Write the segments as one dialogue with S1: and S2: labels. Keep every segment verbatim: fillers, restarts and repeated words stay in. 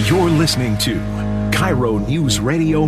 S1: You're listening to Cairo News Radio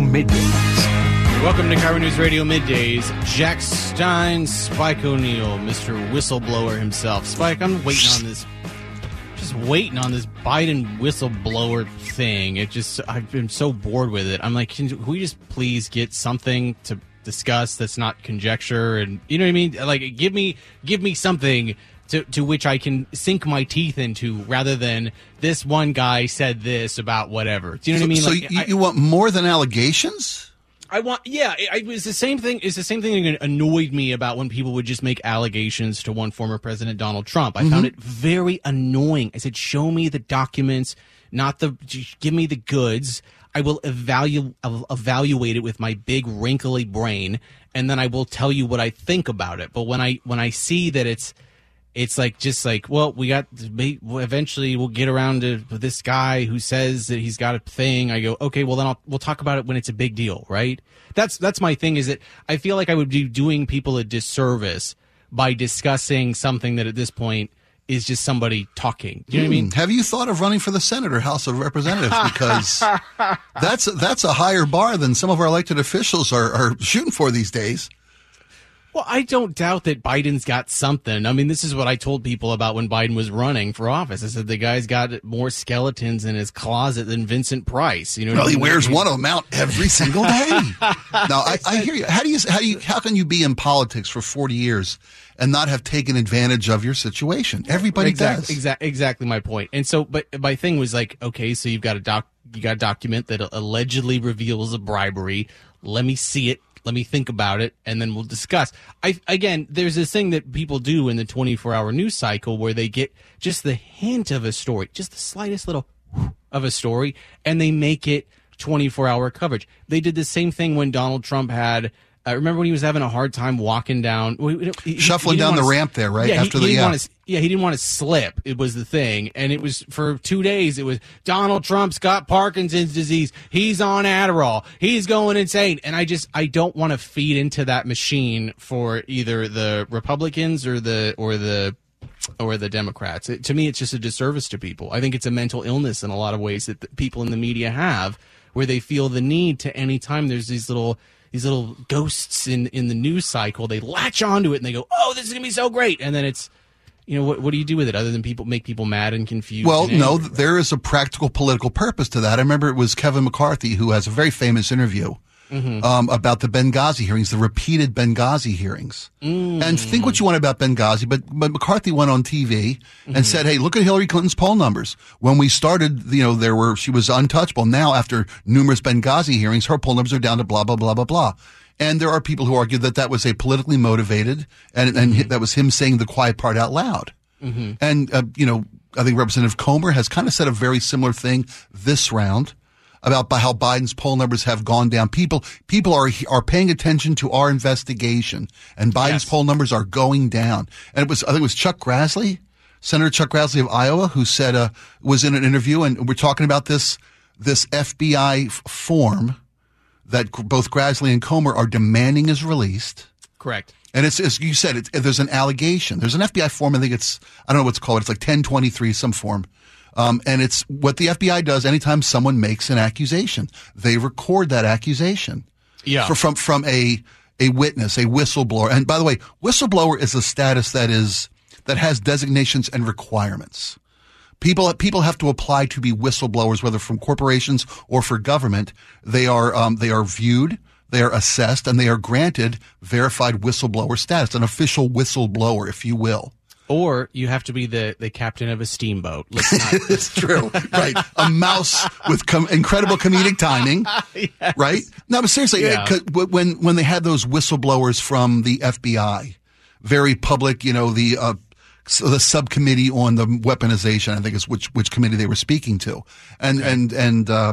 S1: Middays.
S2: Welcome to Cairo News Radio Middays. Jack Stein, Spike O'Neill, Mister Whistleblower himself. Spike, I'm waiting on this, just waiting on this Biden whistleblower thing. It just, I've been so bored with it. I'm like, can we just please get something to discuss that's not conjecture? And you know what I mean? Like, give me, give me something to, to which I can sink my teeth into, rather than this one guy said this about whatever. Do you know what I mean?
S3: So
S2: Like,
S3: you,
S2: I,
S3: you want more than allegations?
S2: I want, yeah, it, it was the same thing. It's the same thing that annoyed me about when people would just make allegations to one former president, Donald Trump. I mm-hmm. found it very annoying. I said, show me the documents, not the, give me the goods. I will evaluate, evaluate it with my big wrinkly brain, and then I will tell you what I think about it. But when I, when I see that it's, it's like, just like, well, we got, eventually we'll get around to this guy who says that he's got a thing. I go, okay, well then I'll, we'll talk about it when it's a big deal, right? That's, that's my thing, is that I feel like I would be doing people a disservice by discussing something that at this point is just somebody talking. Do you know what I mean?
S3: Have you thought of running for the Senate or House of Representatives? Because that's, that's a higher bar than some of our elected officials are, are shooting for these days.
S2: Well, I don't doubt that Biden's got something. I mean, this is what I told people about when Biden was running for office. I said the guy's got more skeletons in his closet than Vincent Price. You know,
S3: well, he
S2: I mean?
S3: wears one of them out every single day. Now, I, I hear you. How do you? How do you? How can you be in politics for forty years and not have taken advantage of your situation? Everybody
S2: exactly,
S3: does.
S2: Exactly. Exactly my point. And so, but my thing was like, okay, so you've got a doc, you got a document that allegedly reveals a bribery. Let me see it. Let me think about it, and then we'll discuss. I again, there's this thing that people do in the twenty-four hour news cycle where they get just the hint of a story, just the slightest little of a story, and they make it twenty-four hour coverage. They did the same thing when Donald Trump had. Uh, remember when he was having a hard time walking down, he,
S3: shuffling
S2: he
S3: down the
S2: to,
S3: ramp there, right?
S2: Yeah,
S3: After
S2: he,
S3: the
S2: he
S3: yeah.
S2: To, yeah, he didn't want to slip. It was the thing, and it was for two days. It was Donald Trump's got Parkinson's disease. He's on Adderall. He's going insane. And I just I don't want to feed into that machine for either the Republicans or the or the or the Democrats. It, to me, it's just a disservice to people. I think it's a mental illness in a lot of ways that the people in the media have, where they feel the need to, anytime there's these little. These little ghosts in, in the news cycle, they latch onto it and they go, "Oh, this is gonna be so great!" And then it's, you know, what what do you do with it other than people make people mad and confused?
S3: Well,
S2: and
S3: no, there is a practical political purpose to that. I remember it was Kevin McCarthy who has a very famous interview mm-hmm. um, about the Benghazi hearings, the repeated Benghazi hearings. Mm. And think what you want about Benghazi, but, but McCarthy went on T V and mm-hmm. said, "Hey, look at Hillary Clinton's poll numbers. When we started, you know, there were she was untouchable. Now, after numerous Benghazi hearings, her poll numbers are down to blah blah blah blah blah." And there are people who argue that that was a politically motivated, and and mm-hmm. that was him saying the quiet part out loud. Mm-hmm. And uh, you know, I think Representative Comer has kind of said a very similar thing this round about how Biden's poll numbers have gone down. People people are are paying attention to our investigation, and Biden's yes. poll numbers are going down. And it was I think it was Chuck Grassley, Senator Chuck Grassley of Iowa, who said uh, was in an interview, and we're talking about this this F B I f- form that both Grassley and Comer are demanding is released.
S2: Correct.
S3: And it's, as you said, it's, there's an allegation. There's an F B I form. I think it's I don't know what it's called. It's like ten twenty-three, some form. Um, and it's what the F B I does anytime someone makes an accusation. They record that accusation.
S2: Yeah.
S3: For, from, from a, a witness, a whistleblower. And by the way, whistleblower is a status that is, that has designations and requirements. People, people have to apply to be whistleblowers, whether from corporations or for government. They are, um, they are viewed, they are assessed, and they are granted verified whistleblower status, an official whistleblower, if you will.
S2: Or you have to be the, the captain of a steamboat. Let's not.
S3: It's true. Right. A mouse with com- incredible comedic timing. Yes. Right? No, but seriously,
S2: yeah.
S3: when, when they had those whistleblowers from the F B I, very public, you know, the, uh, the subcommittee on the weaponization, I think is which, which committee they were speaking to. And, okay. and, and, uh,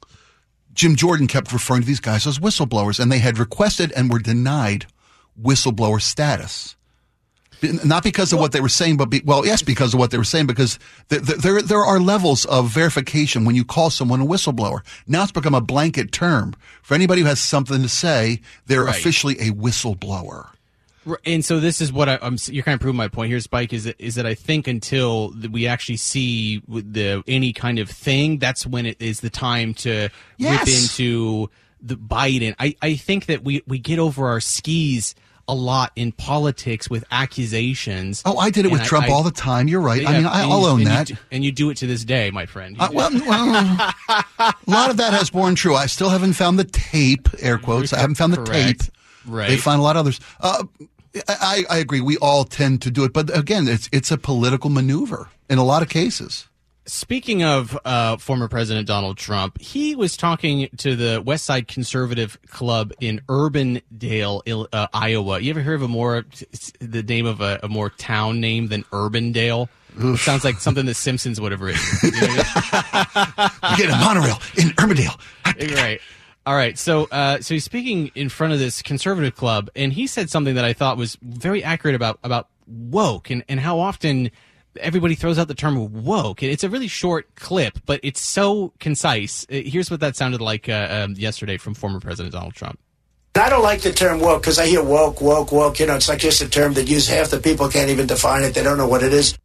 S3: Jim Jordan kept referring to these guys as whistleblowers, and they had requested and were denied whistleblower status. Not because of well, what they were saying, but be, well, yes, because of what they were saying, because there, there, there are levels of verification when you call someone a whistleblower. Now it's become a blanket term. For anybody who has something to say, they're
S2: right.
S3: officially a whistleblower.
S2: And so this is what I, I'm. You're kind of proving my point here, Spike. Is that, is that I think until we actually see the any kind of thing, that's when it is the time to
S3: yes.
S2: rip into the Biden. I, I think that we, we get over our skis a lot in politics with accusations.
S3: Oh, I did it with
S2: I,
S3: Trump
S2: I,
S3: all the time. You're right.
S2: Yeah,
S3: I mean, I, I'll
S2: you,
S3: own
S2: and
S3: that.
S2: You, and you do it to this day, my friend.
S3: Uh, well, well, a lot of that has borne true. I still haven't found the tape, air quotes. I haven't found the
S2: Correct.
S3: tape.
S2: Right.
S3: They find a lot of others. Uh, I, I agree. We all tend to do it. But again, it's it's a political maneuver in a lot of cases.
S2: Speaking of uh, former President Donald Trump, he was talking to the West Side Conservative Club in Urbandale, uh, Iowa. You ever hear of a more the name of a, a more town name than Urbandale? It sounds like something the Simpsons would have written. You know?
S3: We get a monorail in Urbandale.
S2: Right. All right. So, uh, so he's speaking in front of this conservative club, and he said something that I thought was very accurate about about woke and, and how often everybody throws out the term woke. It's a really short clip, but it's so concise. Here's what that sounded like uh, um, yesterday from former President Donald Trump.
S4: I don't like the term woke because I hear woke, woke, woke. You know, it's like just a term that use half the people can't even define it. They don't know what it is.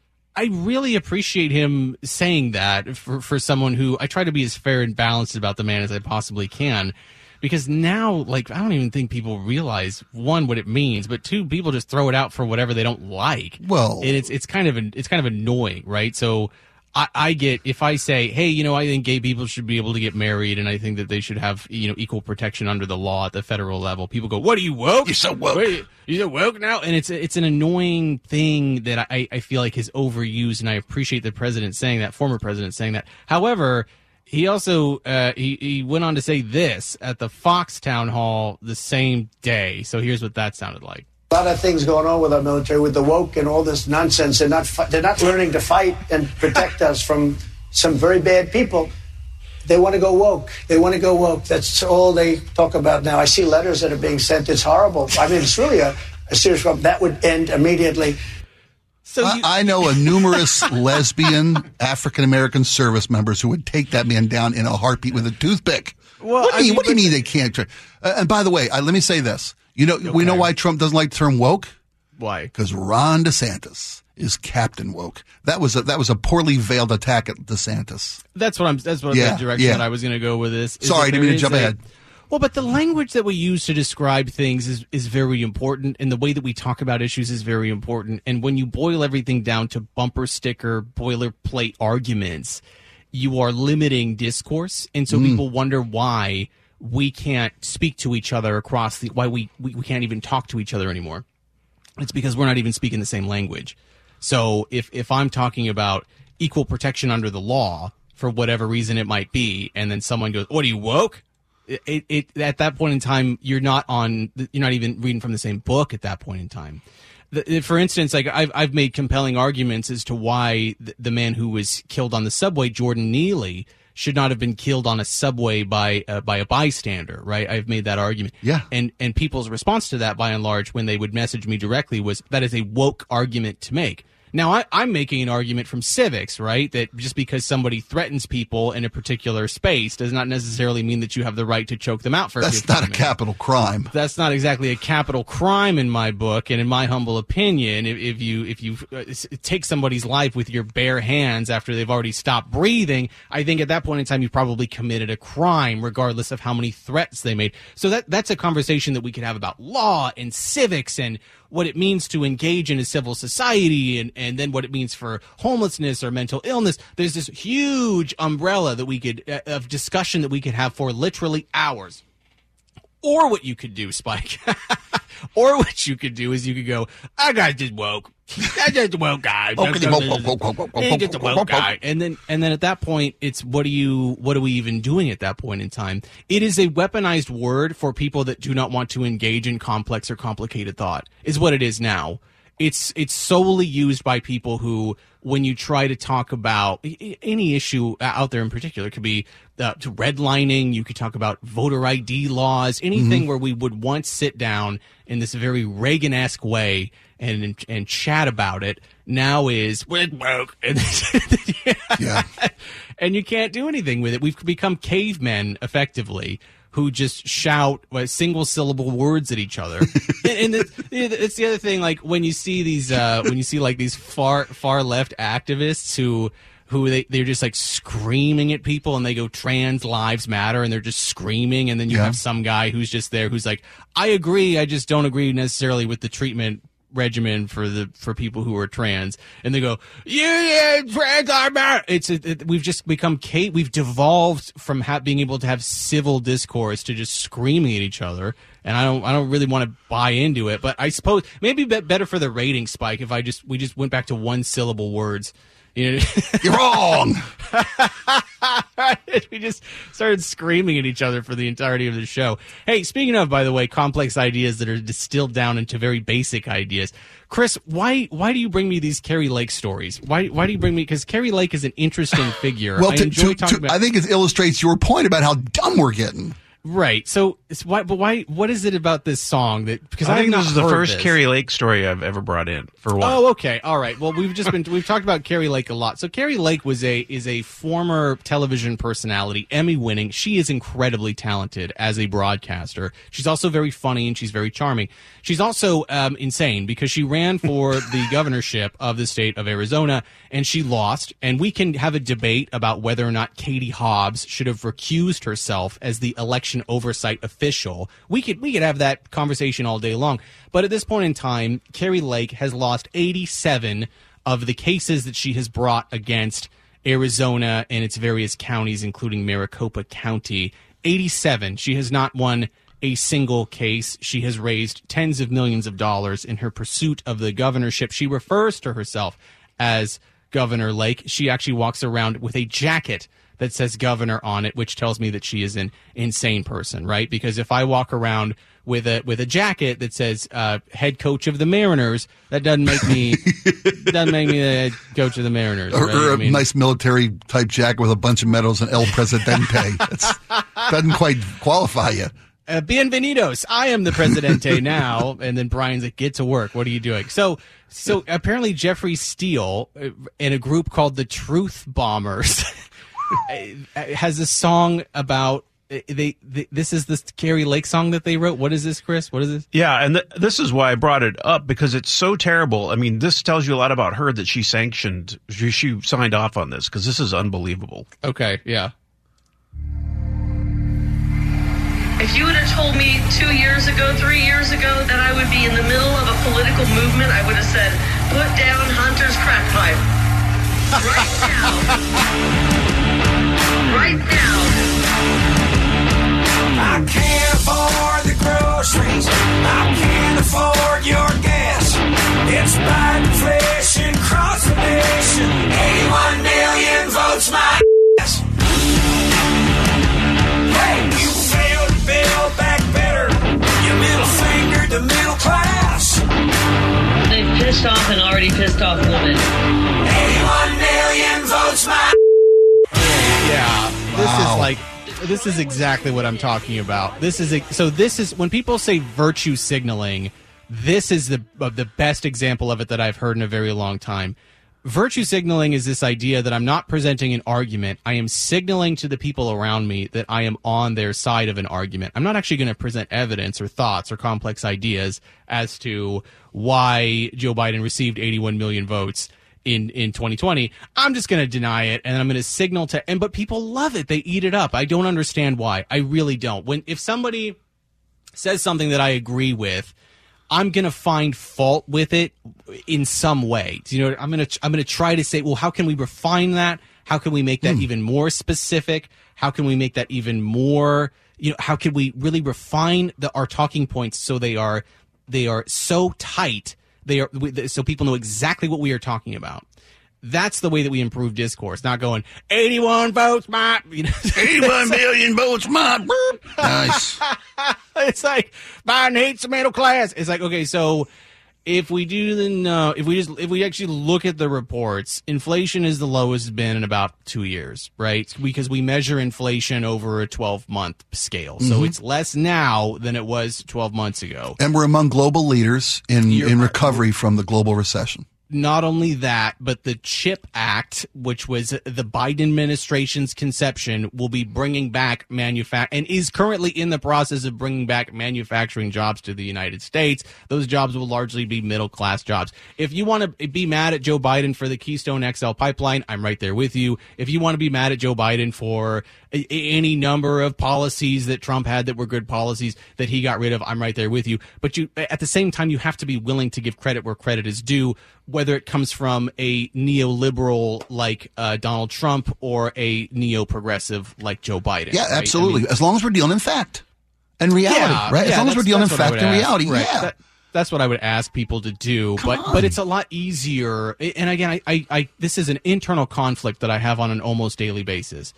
S2: I really appreciate him saying that for, for someone who I try to be as fair and balanced about the man as I possibly can. Because now, like, I don't even think people realize, one, what it means, but two, people just throw it out for whatever they don't like.
S3: Well,
S2: and it's it's kind of it's kind of annoying, right? So I, I get if I say, hey, you know, I think gay people should be able to get married, and I think that they should have, you know, equal protection under the law at the federal level. People go, "What are you woke?
S3: You're so woke.
S2: What, you're so woke now?" And it's it's an annoying thing that I I feel like is overused, and I appreciate the president saying that, former president saying that. However, he also uh, he, he went on to say this at the Fox town hall the same day. So here's what that sounded like.
S4: A lot of things going on with our military, with the woke and all this nonsense. They're not fi- they're not learning to fight and protect us from some very bad people. They want to go woke. They want to go woke. That's all they talk about now. I see letters that are being sent. It's horrible. I mean, it's really a, a serious problem. That would end immediately.
S2: So
S3: I,
S2: you-
S3: I know a numerous lesbian African-American service members who would take that man down in a heartbeat with a toothpick.
S2: Well,
S3: what do you,
S2: I mean,
S3: what do you
S2: but-
S3: mean they can't? Try? Uh, and by the way, I, let me say this. You know,
S2: Okay.
S3: we know why Trump doesn't like the term woke?
S2: Why?
S3: Because Ron DeSantis is Captain Woke. That was a, that was a poorly veiled attack at DeSantis.
S2: That's what I'm. That's what
S3: Yeah,
S2: the direction
S3: yeah.
S2: that I was going to go with this. is
S3: Sorry,
S2: that
S3: didn't mean
S2: there
S3: to jump
S2: is a-
S3: ahead.
S2: Well, but the language that we use to describe things is, is very important, and the way that we talk about issues is very important. And when you boil everything down to bumper sticker, boilerplate arguments, you are limiting discourse, and so
S3: Mm.
S2: people wonder why we can't speak to each other across the why we, we, we can't even talk to each other anymore. It's because we're not even speaking the same language. So if if I'm talking about equal protection under the law for whatever reason it might be, and then someone goes, "What are you woke?" It, it at that point in time, you're not on. You're not even reading from the same book at that point in time. The, for instance, like I've I've made compelling arguments as to why the, the man who was killed on the subway, Jordan Neely, should not have been killed on a subway by uh, by a bystander. Right? I've made that argument.
S3: Yeah.
S2: And and people's response to that, by and large, when they would message me directly, was that is a woke argument to make. Now, I, I'm making an argument from civics, right, that just because somebody threatens people in a particular space does not necessarily mean that you have the right to choke them out for
S3: That's
S2: fifteen
S3: not a
S2: minutes.
S3: capital crime.
S2: That's not exactly a capital crime in my book, and in my humble opinion, if, if you if you uh, s- take somebody's life with your bare hands after they've already stopped breathing, I think at that point in time you probably committed a crime, regardless of how many threats they made. So that that's a conversation that we could have about law and civics and what it means to engage in a civil society, and, and then what it means for homelessness or mental illness. There's this huge umbrella that we could uh, of discussion that we could have for literally hours. Or what you could do, Spike, or what you could do is you could go, I got just woke. I just a woke guy. He's just a woke guy. And then, and then at that point, it's what do you, what are we even doing at that point in time? It is a weaponized word for people that do not want to engage in complex or complicated thought, is what it is now. It's it's solely used by people who, when you try to talk about any issue out there in particular, it could be uh, to redlining, you could talk about voter I D laws, anything mm-hmm. where we would once sit down in this very Reagan-esque way and and chat about it, now is we're woke, and,
S3: yeah.
S2: and you can't do anything with it. We've become cavemen, effectively, who just shout uh, single syllable words at each other. and and the, it's the other thing, like when you see these, uh, when you see like these far far left activists who who they they're just like screaming at people, and they go trans lives matter, and they're just screaming, and then you
S3: Yeah.
S2: have some guy who's just there who's like, I agree, I just don't agree necessarily with the treatment regimen for the for people who are trans, and they go, yeah, yeah, trans are bad. It's it, it, we've just become Kate. We've devolved from ha- being able to have civil discourse to just screaming at each other, and I don't I don't really want to buy into it. But I suppose maybe be better for the rating spike if I just we just went back to one syllable words. You know,
S3: You're wrong.
S2: we just started screaming at each other for the entirety of the show. Hey, speaking of, by the way, complex ideas that are distilled down into very basic ideas, Chris, why why do you bring me these Carrie Lake stories? Why why do you bring me? Because Carrie Lake is an interesting figure.
S3: Well,
S2: I
S3: to,
S2: enjoy
S3: to,
S2: talking
S3: to,
S2: about.
S3: I think it illustrates your point about how dumb we're getting.
S2: Right. So, it's why? But why? What is it about this song that? Because
S5: I think
S2: I've
S5: this
S2: not
S5: is the
S2: heard
S5: first
S2: this.
S5: Carrie Lake story I've ever brought in. For one.
S2: Oh, okay, all right. Well, we've just been we've talked about Carrie Lake a lot. So Carrie Lake was a is a former television personality, Emmy winning. She is incredibly talented as a broadcaster. She's also very funny and she's very charming. She's also um, insane because she ran for the governorship of the state of Arizona and she lost. And we can have a debate about whether or not Katie Hobbs should have recused herself as the election oversight official. We could we could have that conversation all day long. But at this point in time, Carrie Lake has lost eighty-seven of the cases that she has brought against Arizona and its various counties, including Maricopa County. eighty-seven. She has not won a single case. She has raised tens of millions of dollars in her pursuit of the governorship. She refers to herself as Governor Lake. She actually walks around with a jacket that says governor on it, which tells me that she is an insane person, right? Because if I walk around with a with a jacket that says uh, head coach of the Mariners, that doesn't make me doesn't make me the head coach of the Mariners,
S3: Or,
S2: right?
S3: or a
S2: I mean,
S3: nice military type jacket with a bunch of medals and El Presidente. That's, doesn't quite qualify you.
S2: Uh, bienvenidos. I am the presidente now. And then Brian's like, get to work. What are you doing? So, so apparently Jeffree Steele uh, in a group called the Truth Bombers has a song about they, they. This is this Carrie Lake song that they wrote. What is this, Chris? What is this?
S5: Yeah, and th- this is why I brought it up, because it's so terrible. I mean, this tells you a lot about her that she sanctioned, she, she signed off on this, because this is unbelievable.
S2: Okay, yeah.
S6: If you would have told me two years ago, three years ago, that I would be in the middle of a political movement, I would have said, put down Hunter's crack pipe. Right now. Right now.
S7: I can't afford the groceries. I can't afford your gas. It's bad inflation across the nation. eighty-one million votes my ass. Hey, you failed to build back better. You middle fingered the middle class.
S6: They've pissed off an already pissed off woman.
S7: eighty-one million votes my
S2: Yeah, this
S3: Wow.
S2: is like this is exactly what I'm talking about. This is a, so this is when people say virtue signaling, this is the uh, the best example of it that I've heard in a very long time. Virtue signaling is this idea that I'm not presenting an argument. I am signaling to the people around me that I am on their side of an argument. I'm not actually going to present evidence or thoughts or complex ideas as to why Joe Biden received eighty-one million votes in, in twenty twenty. I'm just going to deny it, and I'm going to signal to, and but people love it. They eat it up. I don't understand why. I really don't. When if somebody says something that I agree with, I'm gonna find fault with it in some way. You know, I'm gonna I'm gonna try to say, well, how can we refine that? How can we make that even more specific? How can we make that even more? You know, how can we really refine the our talking points so they are they are so tight, they are so people know exactly what we are talking about. That's the way that we improve discourse, not going eighty-one votes, my, you know,
S3: eighty-one million votes, my. Nice.
S2: It's like Biden hates the middle class. It's like, okay, so if we do the no, if we just if we actually look at the reports, inflation is the lowest it's been in about two years, right? Because we measure inflation over a twelve month scale, so it's less now than it was twelve months ago.
S3: And we're among global leaders in,
S2: You're
S3: in
S2: right.
S3: recovery from the global recession.
S2: not only that, but the CHIP Act, which was the Biden administration's conception, will be bringing back manufac and is currently in the process of bringing back manufacturing jobs to the United States. Those jobs will largely be middle-class jobs. If you want to be mad at Joe Biden for the Keystone X L pipeline, I'm right there with you. If you want to be mad at Joe Biden for a, any number of policies that Trump had that were good policies that he got rid of, I'm right there with you. But you, at the same time, you have to be willing to give credit where credit is due, whether it comes from a neoliberal like uh, Donald Trump or a neo-progressive like Joe Biden.
S3: Yeah,
S2: right?
S3: absolutely. I mean, as long as we're dealing in fact and reality,
S2: yeah,
S3: right? As
S2: yeah,
S3: long as we're dealing in fact and
S2: ask,
S3: reality,
S2: right.
S3: yeah.
S2: That, that's what I would ask people to do.
S3: Come
S2: but
S3: on.
S2: but it's a lot easier. And again, I, I, I this is an internal conflict that I have on an almost daily basis.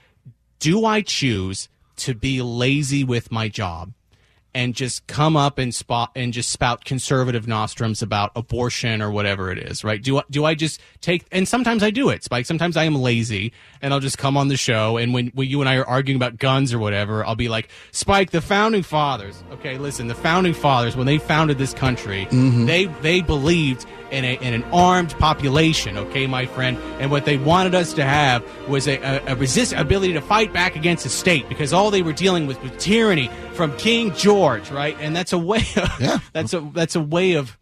S2: Do I choose to be lazy with my job and just come up and spot and just spout conservative nostrums about abortion or whatever it is, right? Do I, do I just take, and sometimes I do it, Spike. Sometimes I am lazy and I'll just come on the show. And when, when you and I are arguing about guns or whatever, I'll be like, Spike, the founding fathers. Okay, listen, the founding fathers, when they founded this country, mm-hmm. they, they believed in a, in an armed population. Okay, my friend. And what they wanted us to have was a, a, a resist ability to fight back against the state, because all they were dealing with was tyranny from King George, right? And that's a way of,
S3: yeah.
S2: that's a that's a way of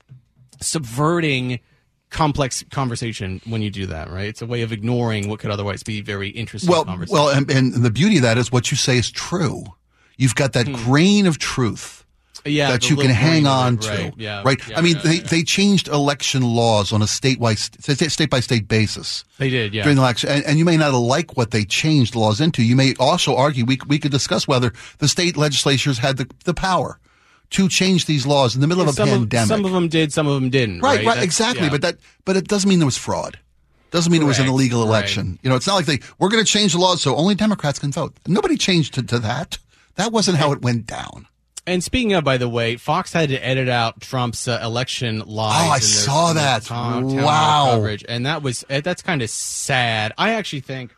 S2: subverting complex conversation when you do that, right? It's a way of ignoring what could otherwise be very interesting
S3: well,
S2: conversation.
S3: Well, and, and the beauty of that is what you say is true. You've got that hmm. grain of truth.
S2: Yeah,
S3: that you can hang on to,
S2: right? Yeah,
S3: right?
S2: yeah,
S3: I mean,
S2: yeah,
S3: they,
S2: yeah.
S3: they changed election laws on a statewide, state by state basis.
S2: They did, yeah.
S3: During the election, and, and you may not like what they changed laws into. You may also argue we we could discuss whether the state legislatures had the the power to change these laws in the middle
S2: yeah,
S3: of a
S2: some
S3: pandemic.
S2: Of, some of them did, some of them didn't.
S3: Right,
S2: right,
S3: right,
S2: That's,
S3: exactly.
S2: yeah.
S3: But that, but it doesn't mean there was fraud. Doesn't mean
S2: Correct.
S3: it was an illegal
S2: Right.
S3: election. You know, it's not like they we're going to change the laws so only Democrats can vote. Nobody changed to, to that. That wasn't how it went down.
S2: And speaking of, by the way, Fox had to edit out Trump's uh, election lies.
S3: Oh, I
S2: in their,
S3: saw
S2: in their
S3: that.
S2: Town, town
S3: Wow.
S2: coverage, and that was uh, that's kind of sad. I actually think,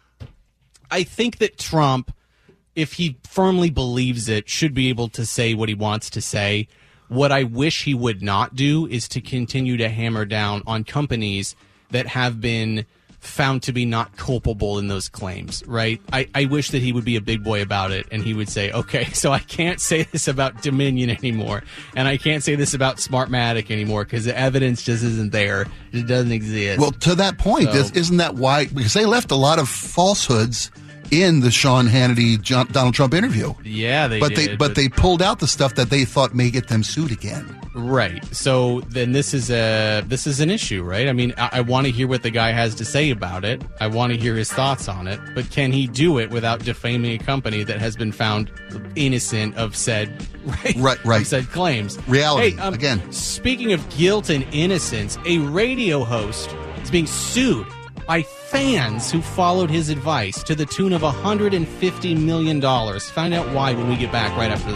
S2: I think that Trump, if he firmly believes it, should be able to say what he wants to say. What I wish he would not do is to continue to hammer down on companies that have been found to be not culpable in those claims, right? I, I wish that he would be a big boy about it and he would say, okay, so I can't say this about Dominion anymore and I can't say this about Smartmatic anymore because the evidence just isn't there. It doesn't exist.
S3: Well, to that point,
S2: So-
S3: this, isn't that why? Because they left a lot of falsehoods in the Sean Hannity John, Donald Trump interview.
S2: Yeah, they
S3: but
S2: did.
S3: they but, they pulled out the stuff that they thought may get them sued again.
S2: Right. So then this is a this is an issue, right? I mean, I, I want to hear what the guy has to say about it. I want to hear his thoughts on it. But can he do it without defaming a company that has been found innocent of said right,
S3: Right, right.
S2: of said claims?
S3: Reality,
S2: Hey, um,
S3: again.
S2: Speaking of guilt and innocence, a radio host is being sued by fans who followed his advice to the tune of one hundred fifty million dollars. Find out why when we get back right after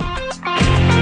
S2: this.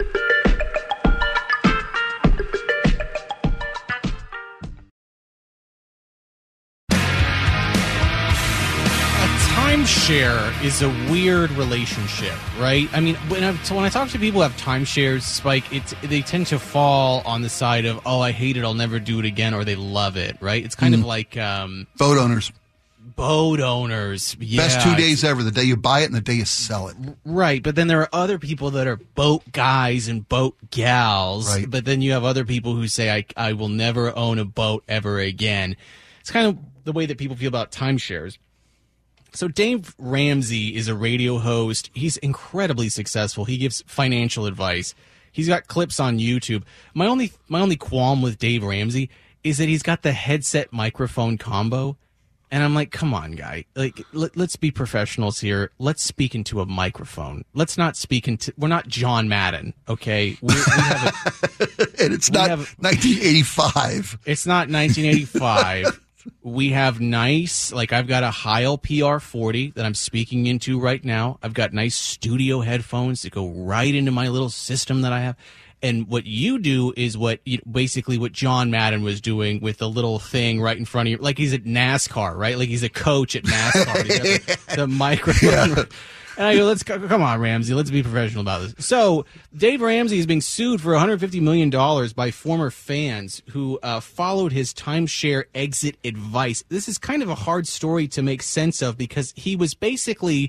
S2: Timeshare is a weird relationship, right? I mean, when I, so when I talk to people who have timeshares, Spike, it's they tend to fall on the side of, oh, I hate it, I'll never do it again, or they love it, right? It's kind
S3: Mm.
S2: of like um,
S3: Boat owners.
S2: boat owners. Yeah,
S3: Best two days ever, the day you buy it and the day you sell it.
S2: Right, but then there are other people that are boat guys and boat gals.
S3: Right.
S2: But then you have other people who say, I, I will never own a boat ever again. It's kind of the way that people feel about timeshares. So Dave Ramsey is a radio host. He's incredibly successful. He gives financial advice. He's got clips on YouTube. My only my only qualm with Dave Ramsey is that he's got the headset microphone combo. And I'm like, come on, guy. Like, let, let's be professionals here. Let's speak into a microphone. Let's not speak into. We're not John Madden, okay? We, we have a,
S3: And it's
S2: We
S3: not
S2: have-
S3: nineteen eighty-five.
S2: It's not nineteen eighty-five. We have nice, like I've got a Heil P R forty that I'm speaking into right now. I've got nice studio headphones that go right into my little system that I have. And what you do is what you, basically what John Madden was doing with the little thing right in front of you, like he's at NASCAR, right? Like he's a coach at NASCAR. He's got the, the microphone.
S3: Yeah.
S2: And I go, let's come on, Ramsey, let's be professional about this. So Dave Ramsey is being sued for one hundred fifty million dollars by former fans who uh, followed his timeshare exit advice. This is kind of a hard story to make sense of because he was basically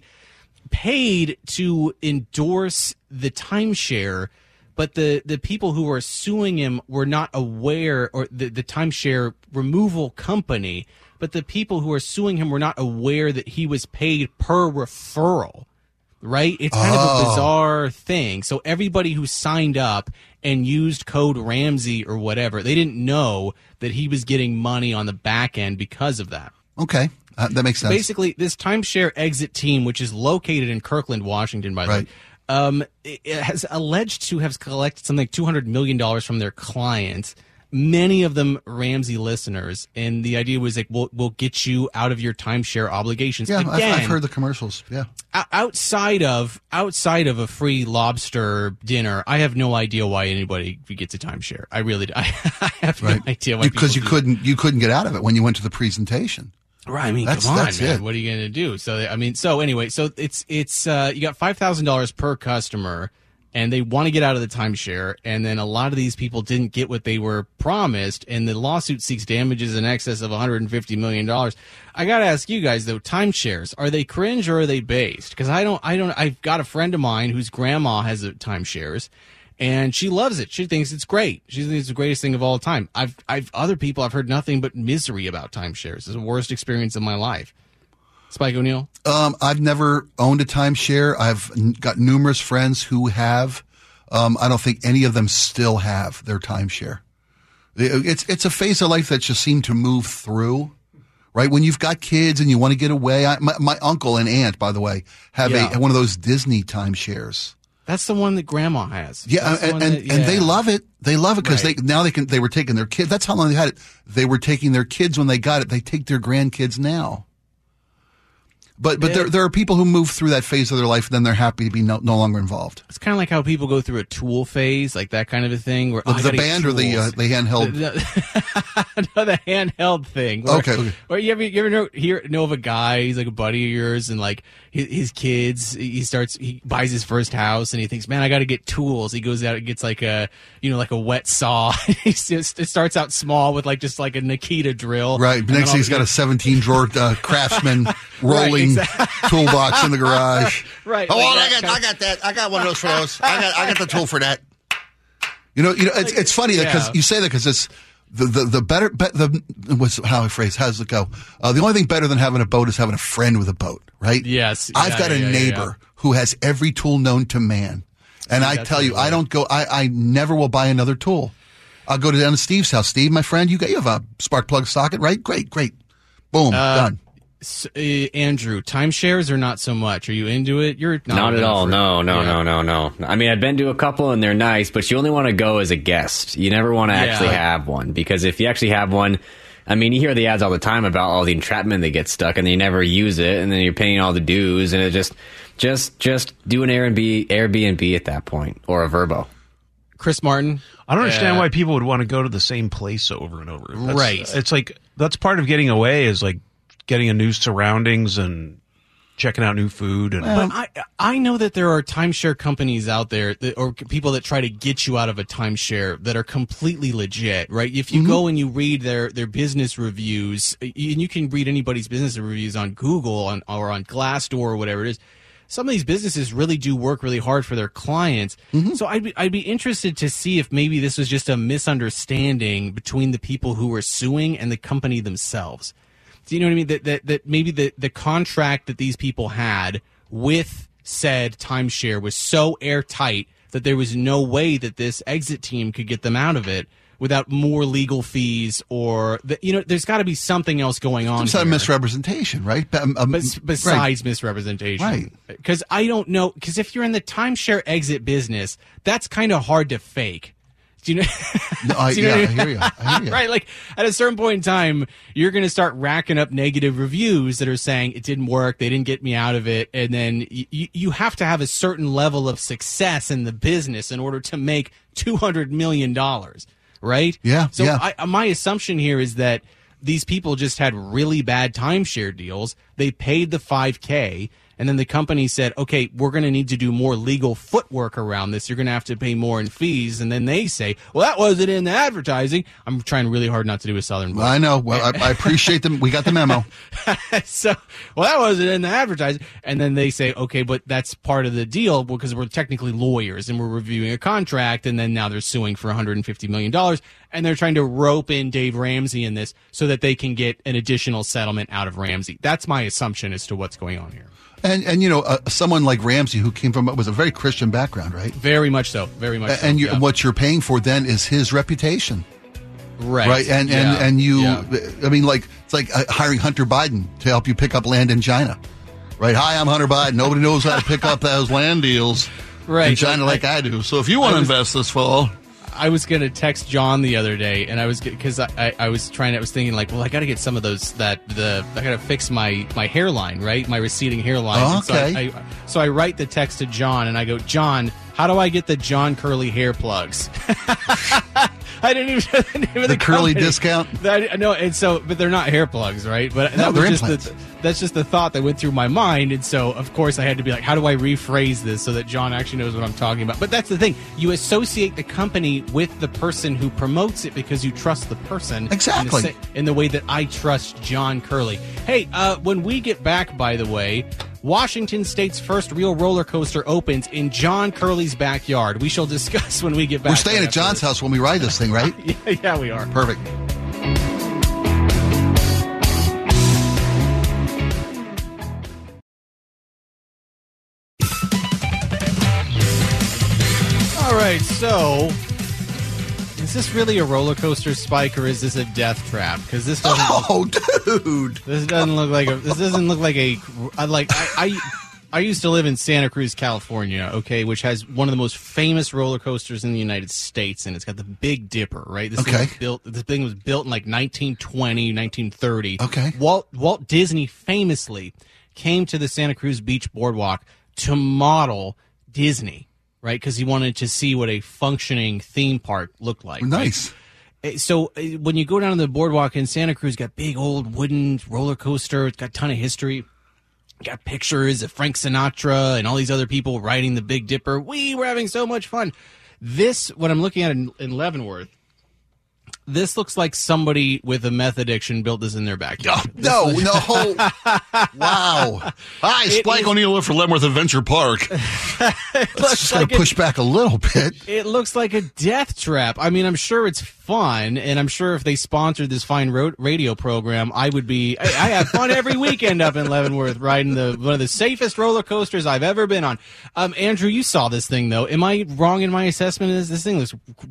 S2: paid to endorse the timeshare, but the, the people who were suing him were not aware, or the, the timeshare removal company, but the people who were suing him were not aware that he was paid per referral, right? It's kind oh. of a bizarre thing. So everybody who signed up and used code Ramsey or whatever, they didn't know that he was getting money on the back end because of that.
S3: Okay. Uh, that makes sense.
S2: Basically, this timeshare exit team, which is located in Kirkland, Washington, by the
S3: right.
S2: way, um, it, it has alleged to have collected something like two hundred million dollars from their clients, many of them Ramsey listeners. And the idea was like, we'll, we'll get you out of your timeshare obligations.
S3: Yeah,
S2: Again,
S3: I've, I've heard the commercials. Yeah.
S2: Outside of outside of a free lobster dinner, I have no idea why anybody gets a timeshare. I really I, I have
S3: right.
S2: no idea why.
S3: Because you
S2: do.
S3: couldn't you couldn't get out of it when you went to the presentation.
S2: Right, I mean,
S3: that's,
S2: come on,
S3: that's
S2: man.
S3: It.
S2: What are you going to do? So, I mean, so anyway, so it's it's uh, you got five thousand dollars per customer, and they want to get out of the timeshare, and then a lot of these people didn't get what they were promised, and the lawsuit seeks damages in excess of one hundred fifty million dollars. I got to ask you guys though, timeshares, are they cringe or are they based? Because I don't, I don't, I've got a friend of mine whose grandma has a timeshares. And she loves it. She thinks it's great. She thinks it's the greatest thing of all time. I've, I've, other people I've heard nothing but misery about timeshares. It's the worst experience of my life. Spike O'Neill?
S3: Um, I've never owned a timeshare. I've n- got numerous friends who have. Um, I don't think any of them still have their timeshare. It, it's, it's a phase of life that just seemed to move through, right? When you've got kids and you want to get away. I, my, my uncle and aunt, by the way, have
S2: Yeah.
S3: a, one of those Disney timeshares.
S2: That's the one that Grandma has.
S3: Yeah,
S2: That's the
S3: and
S2: one
S3: and,
S2: that-
S3: and they
S2: yeah.
S3: love it. They love it because
S2: Right.
S3: they now they can they were taking their kids. That's how long they had it. They were taking their kids when they got it. They take their grandkids now. But but
S2: Yeah.
S3: there there are people who move through that phase of their life and then they're happy to be no, no longer involved.
S2: It's kind of like how people go through a Tool phase, like that kind of a thing. Where
S3: The,
S2: oh, I
S3: the
S2: gotta get
S3: band or the uh,
S2: tools.
S3: the handheld.
S2: The, no, the handheld thing. Where,
S3: Okay, okay.
S2: Where you ever you ever know hear know of a guy? He's like a buddy of yours, and like his, his kids. He starts he buys his first house, and he thinks, man, I got to get tools. He goes out and gets like a you know like a wet saw. He just it starts out small with like just like a Nikita drill.
S3: Right.
S2: And then
S3: Next
S2: all
S3: thing he's
S2: of a
S3: got a seventeen drawer uh, Craftsman rolling
S2: exactly.
S3: toolbox in the garage.
S2: Right.
S3: Oh,
S2: like
S3: I
S2: that
S3: got
S2: kind
S3: I got that. I got one of those for those. I got I got the tool for that. You know, you know, it's it's funny because
S2: Yeah.
S3: you say that because it's the the the better be, the what's how I phrase how's it go? Uh, the only thing better than having a boat is having a friend with a boat, right?
S2: Yes.
S3: I've
S2: Yeah,
S3: got a
S2: yeah, yeah,
S3: neighbor
S2: yeah.
S3: who has every tool known to man, and I
S2: that's
S3: tell you,
S2: really
S3: I don't go. I I never will buy another tool. I'll go to down to Steve's house. Steve, my friend, you got you have a spark plug socket, right? Great, great. Boom, done.
S2: S- uh, Andrew, timeshares or not so much? Are you into it? You're not,
S8: Not at all.
S2: for-
S8: No, no,
S2: Yeah.
S8: no, no, no. I mean, I've been to a couple and they're nice, but you only want to go as a guest. You never want to
S2: Yeah.
S8: actually have one because if you actually have one, I mean, you hear the ads all the time about all the entrapment they get stuck and they never use it, and then you're paying all the dues, and it just, just, just do an Airbnb, Airbnb at that point or a Verbo.
S2: Chris Martin.
S5: I don't understand
S2: Uh,
S5: why people would want to go to the same place over and over. That's-
S2: Right.
S5: It's like that's part of getting away is like getting a new surroundings and checking out new food. And
S2: But I I know that there are timeshare companies out there that, or people that try to get you out of a timeshare that are completely legit, right? If you go and you read their, their business reviews, and you can read anybody's business reviews on Google on, or on Glassdoor or whatever it is, some of these businesses really do work really hard for their clients. So I'd be, I'd be interested to see if maybe this was just a misunderstanding between the people who were suing and the company themselves. Do you know what I mean? That that, that maybe the, the contract that these people had with said timeshare was so airtight that there was no way that this exit team could get them out of it without more legal fees or, the, you know, there's got to be something else going on
S3: It's not a
S2: here.
S3: misrepresentation, right? Um, um,
S2: Bes- besides
S3: right.
S2: misrepresentation.
S3: Right.
S2: Because I don't know, because if you're in the timeshare exit business, that's kind of hard to fake. Do you know?
S3: No, I,
S2: Do you
S3: yeah,
S2: know
S3: I
S2: what I mean?
S3: hear you. I hear you.
S2: Right, like at a certain point in time, you're going to start racking up negative reviews that are saying it didn't work, they didn't get me out of it, and then you you have to have a certain level of success in the business in order to make two hundred million dollars, right?
S3: Yeah,
S2: So
S3: yeah.
S2: I, my assumption here is that these people just had really bad timeshare deals. They paid the five K. And then the company said, okay, we're going to need to do more legal footwork around this. You're going to have to pay more in fees. And then they say, well, that wasn't in the advertising. I'm trying really hard not to do a Southern voice.
S3: I know. Well, I, I appreciate them. We got the memo.
S2: So, well, that wasn't in the advertising. And then they say, okay, but that's part of the deal because we're technically lawyers and we're reviewing a contract. And then now they're suing for one hundred fifty million dollars. And they're trying to rope in Dave Ramsey in this so that they can get an additional settlement out of Ramsey. That's my assumption as to what's going on here.
S3: And, and you know, uh, someone like Ramsey who came from, was a very Christian background, right?
S2: Very much so. Very much
S3: and,
S2: so.
S3: And you,
S2: yeah.
S3: what you're paying for then is his reputation.
S2: Right.
S3: Right. And,
S2: yeah.
S3: and, and you,
S2: yeah.
S3: I mean, like, it's like uh, hiring Hunter Biden to help you pick up land in China. Right. Hi, I'm Hunter Biden. Nobody knows how to pick up those land deals
S2: right.
S3: in China like I, I do. So if you want to invest this fall.
S2: I was going to text John the other day, and I was because I, I, I was trying. I was thinking like, well, I got to get some of those that the I got to fix my my hairline, right? My receding hairline.
S3: Oh,
S2: So
S3: okay.
S2: I, I, so I write the text to John, and I go, John, how do I get the John Curly hair plugs? I didn't even know the name of the,
S3: the curly
S2: company.
S3: discount.
S2: That, no, and so but they're not hair plugs, right? But
S3: No,
S2: that was
S3: they're
S2: just
S3: implants.
S2: the, that's just the thought that went through my mind, and so of course I had to be like, how do I rephrase this so that John actually knows what I'm talking about? But that's the thing: you associate the company with the person who promotes it because you trust the person.
S3: Exactly.
S2: In the, sa- in the way that I trust John Curly. Hey, uh, when we get back, by the way, Washington State's first real roller coaster opens in John Curly's backyard. We shall discuss when we get back.
S3: We're staying
S2: right
S3: at John's
S2: after
S3: house when we ride this thing, right?
S2: this. Yeah, yeah, we are.
S3: Perfect.
S2: All right, so is this really a roller coaster, Spike, or is this a death trap? Because this doesn't.
S3: Oh, dude!
S2: This doesn't look like a. This doesn't look like a. I like. I, I. I used to live in Santa Cruz, California. Okay, which has one of the most famous roller coasters in the United States, and it's got the Big Dipper. Right. This
S3: Okay.
S2: Thing was built. This thing was built in like nineteen twenty, nineteen thirty.
S3: Okay.
S2: Walt Walt Disney famously came to the Santa Cruz Beach Boardwalk to model Disney. Right, because he wanted to see what a functioning theme park looked like.
S3: Nice.
S2: Right? So uh, when you go down to the boardwalk in Santa Cruz, got big old wooden roller coaster. It's got a ton of history. Got pictures of Frank Sinatra and all these other people riding the Big Dipper. We were having so much fun. This, what I'm looking at in, in Leavenworth, this looks like somebody with a meth addiction built this in their backyard.
S3: No, no. Wow. Hi,
S2: It
S3: Spike
S2: is-
S3: O'Neill for Leavenworth Adventure Park.
S2: It
S3: Let's just going to push back a little bit.
S2: It looks like a death trap. I mean, I'm sure it's fun, and I'm sure if they sponsored this fine ro- radio program, I would be. I, I have fun every weekend up in Leavenworth, riding the one of the safest roller coasters I've ever been on. Um, Andrew, you saw this thing though. Am I wrong in my assessment? Is this thing looks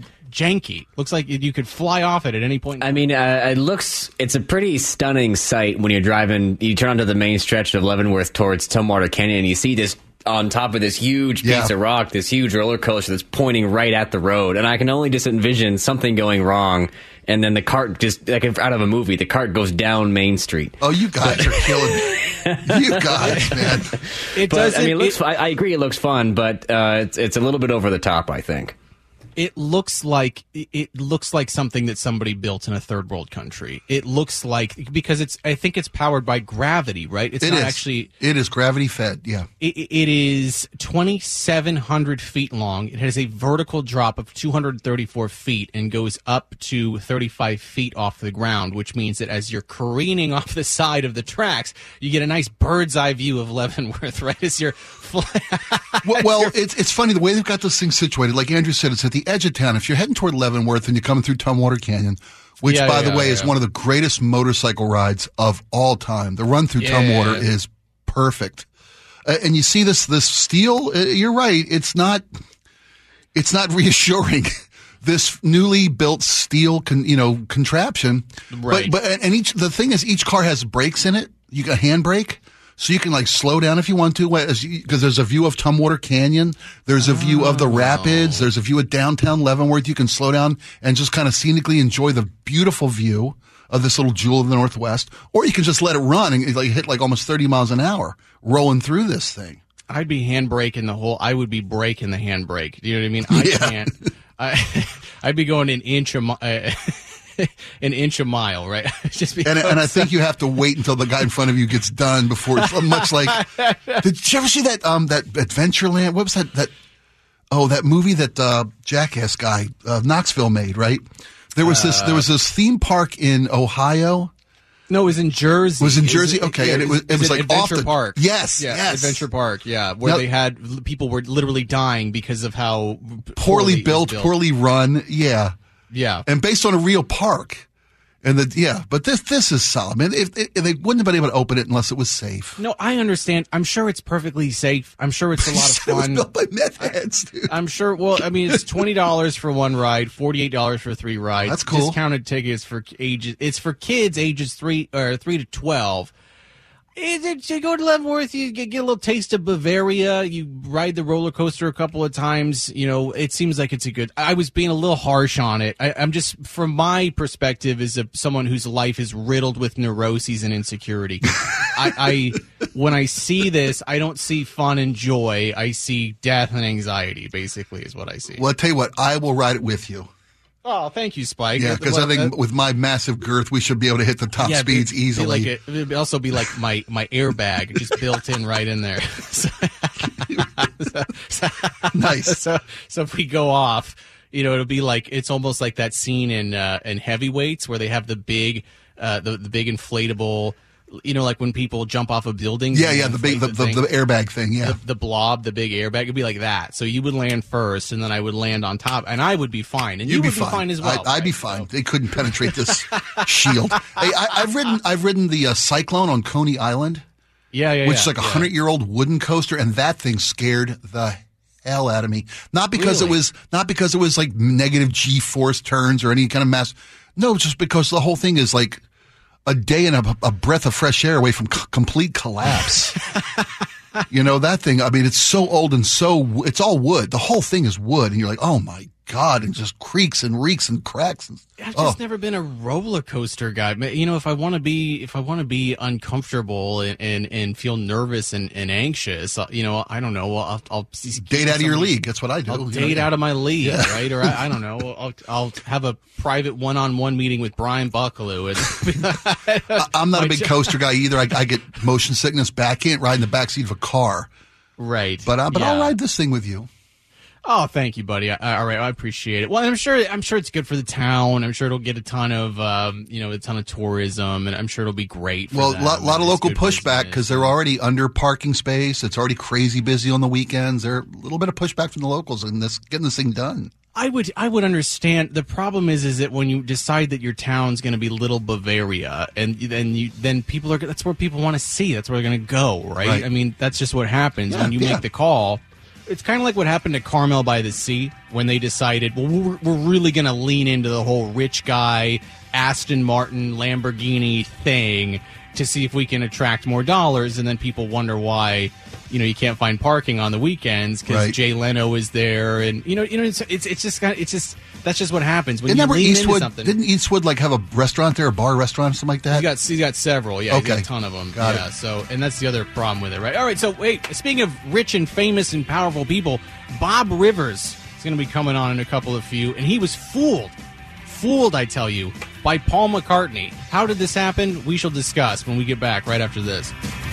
S2: janky? Looks like you could fly off it at any point.
S8: I mean, uh, it looks, it's a pretty stunning sight when you're driving, you turn onto the main stretch of Leavenworth towards Tumwater Canyon, and you see this on top of this huge piece
S3: Yeah.
S8: of rock, this huge roller coaster that's pointing right at the road. And I can only just envision something going wrong, and then the cart just, like out of a movie, the cart goes down Main Street.
S3: Oh, you guys are killing me. You guys, man.
S2: it
S8: But,
S2: doesn't.
S8: I mean, it looks,
S2: it-
S8: I, I agree it looks fun, but uh, it's, it's a little bit over the top, I think.
S2: It looks like it looks like something that somebody built in a third world country. It looks like because it's. I think it's powered by gravity, right? It's
S3: It
S2: not
S3: is.
S2: actually.
S3: It is gravity fed, yeah.
S2: It, it is twenty-seven hundred feet long. It has a vertical drop of two hundred thirty-four feet and goes up to thirty-five feet off the ground, which means that as you're careening off the side of the tracks, you get a nice bird's eye view of Leavenworth, right? As you're flying.
S3: Well, well it's it's funny the way they've got this thing situated. Like Andrew said, it's at the edge of town. If you're heading toward Leavenworth and you're coming through Tumwater Canyon, which,
S2: Yeah,
S3: by
S2: yeah,
S3: the way,
S2: yeah,
S3: is
S2: yeah.
S3: one of the greatest motorcycle rides of all time. The run through
S2: Yeah.
S3: Tumwater is perfect. Uh, and you see this this steel. Uh, you're right. It's not. It's not reassuring. This newly built steel, con, you know, contraption.
S2: Right.
S3: But but and each the thing is, each car has brakes in it. You got a handbrake. So you can like slow down if you want to, because there's a view of Tumwater Canyon, there's a view of the rapids, there's a view of downtown Leavenworth. You can slow down and just kind of scenically enjoy the beautiful view of this little jewel of the Northwest, or you can just let it run and like hit like almost thirty miles an hour rolling through this thing.
S2: I'd be handbraking the whole. I would be braking the handbrake. Do you know what I mean? I
S3: Yeah.
S2: can't. I, I'd be going an inch a mi- uh, an inch a mile, right? Just
S3: and, and I think you have to wait until the guy in front of you gets done before it's much like. Did you ever see that um that Adventureland? What was that that? Oh, that movie that uh, Jackass guy uh, Knoxville made, right? There was this. There was this theme park in Ohio.
S2: No, it was in Jersey.
S3: It was in
S2: It
S3: Jersey.
S2: It,
S3: okay,
S2: yeah,
S3: and it was it was like
S2: Adventure
S3: off the
S2: Park.
S3: Yes,
S2: yeah,
S3: yes,
S2: Adventure Park. Yeah, where
S3: Now,
S2: they had people were literally dying because of how
S3: poorly,
S2: poorly
S3: built,
S2: built,
S3: poorly run. Yeah,
S2: yeah,
S3: and based on a real park. And the, yeah, but this this is solid, man. If, if they wouldn't have been able to open it unless it was safe.
S2: No, I understand. I'm sure it's perfectly safe. I'm sure it's a lot of
S3: It was
S2: fun.
S3: built by meth heads, dude.
S2: I'm sure. Well, I mean, it's twenty dollars for one ride, forty-eight dollars for three rides.
S3: That's cool.
S2: Discounted tickets for ages. It's for kids ages three or three to twelve. It, it, you go to Leavenworth, you get, get a little taste of Bavaria. You ride the roller coaster a couple of times. You know, it seems like it's a good. I was being a little harsh on it. I, I'm just, from my perspective, as a, someone whose life is riddled with neuroses and insecurity. I, I when I see this, I don't see fun and joy. I see death and anxiety. Basically, is what I see.
S3: Well, I'll tell you what, I will ride it with you.
S2: Oh, thank you, Spike.
S3: Yeah, because I think with my massive girth, we should be able to hit the top
S2: yeah,
S3: speeds
S2: it'd be
S3: easily.
S2: Like a, it'd also be like my, my airbag just built in right in there. so, so, so,
S3: Nice.
S2: So, so if we go off, you know, it'll be like it's almost like that scene in uh, in Heavyweights where they have the big uh, the the big inflatable. You know, like when people jump off of buildings.
S3: Yeah, yeah, the big, the, the, the airbag thing, yeah.
S2: The, the blob, the big airbag, it'd be like that. So you would land first, and then I would land on top, and I would be fine, and
S3: You'd
S2: you
S3: be
S2: would
S3: fine.
S2: be fine as well.
S3: I, I'd
S2: right?
S3: be fine.
S2: So.
S3: They couldn't penetrate this shield. Hey, I, I've ridden, I've ridden the uh, Cyclone on Coney Island,
S2: Yeah, yeah,
S3: which
S2: yeah,
S3: is like a
S2: yeah.
S3: hundred-year-old wooden coaster, and that thing scared the hell out of me. Not because
S2: Really?
S3: it was, not because it was like negative G-force turns or any kind of mass. No, just because the whole thing is like a day and a, a breath of fresh air away from c- complete collapse. You know, that thing, I mean, it's so old and so, it's all wood. The whole thing is wood. And you're like, oh my God, and just creaks and reeks and cracks. And,
S2: I've just
S3: oh.
S2: never been a roller coaster guy. You know, if I want to be, if I want to be uncomfortable and, and, and feel nervous and, and anxious, uh, you know, I don't know. I'll, I'll
S3: date out of your league. That's what I do.
S2: I'll
S3: You
S2: date
S3: know?
S2: out of my league,
S3: Yeah.
S2: right? Or I, I don't know. I'll, I'll have a private one-on-one meeting with Brian Bucklew. And
S3: I- I'm not a
S2: My
S3: big
S2: jo-
S3: coaster guy either. I, I get motion sickness back. I can't ride in the backseat of a car.
S2: right,
S3: But uh, but I'll
S2: Yeah.
S3: ride this thing with you.
S2: Oh, thank you, buddy. I, all right, I appreciate it. Well, I'm sure. I'm sure it's good for the town. I'm sure it'll get a ton of, um, you know, a ton of tourism, and I'm sure it'll be great. For
S3: Well, a
S2: them.
S3: lot, lot of
S2: It's
S3: local
S2: good
S3: pushback
S2: business.
S3: because they're already under parking space. It's already crazy busy on the weekends. There's a little bit of pushback from the locals and this getting this thing done.
S2: I would I would understand. The problem is is that when you decide that your town's going to be Little Bavaria, and then you then people are that's where people want to see. That's where they're going to go, right?
S3: Right.
S2: I mean, that's just what happens
S3: Yeah,
S2: when you
S3: yeah.
S2: make the call. It's kind of like what happened to Carmel by the Sea when they decided, well, we're, we're really going to lean into the whole rich guy, Aston Martin, Lamborghini thing to see if we can attract more dollars, and then people wonder why, you know, you can't find parking on the weekends because
S3: Right.
S2: Jay Leno is there, and you know, you know, it's it's, it's just kind of, it's just that's just what happens when
S3: Isn't
S2: you
S3: that where
S2: lean into
S3: Eastwood?
S2: something.
S3: Didn't Eastwood like have a restaurant there, a bar restaurant, something like that?
S2: He's got he's got several, yeah, he's got
S3: Okay.
S2: a ton of them.
S3: Got
S2: yeah,
S3: it.
S2: so and that's the other problem with it, right? All right, so wait, speaking of rich and famous and powerful people, Bob Rivers is going to be coming on in a couple of few, and he was fooled, fooled, I tell you, by Paul McCartney. How did this happen? We shall discuss when we get back right after this.